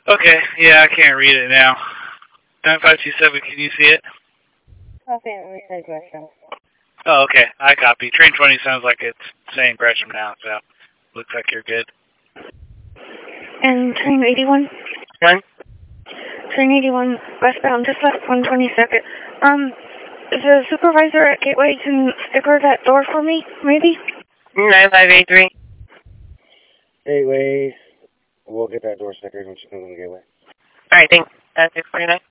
Okay, yeah, I can't read it now. 9527, can you see it? Okay, let me say Gresham. Oh, okay, I copy. Train 20 sounds like it's saying Gresham now, so looks like you're good. And train 81? One? Train 81, westbound, just left 122nd. The supervisor at Gateway can sticker that door for me, maybe? 9583. Gateway. We'll get that door stickered when she comes on the gateway. Alright, thanks. 649.